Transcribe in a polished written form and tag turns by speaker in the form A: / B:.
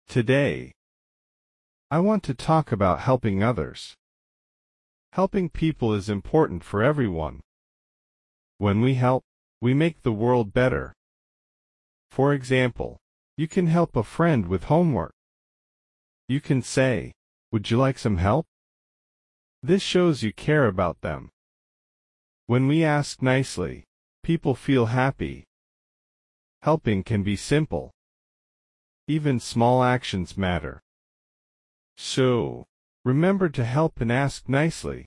A: Today, I want to talk about helping others. Helping people is important for everyone. When we help, we make the world better. For example, you can help a friend with homework. You can say, "Would you like some help?" This shows you care about them. When we ask nicely, people feel happy. Helping can be simple. Even small actions matter. So, remember to help and ask nicely.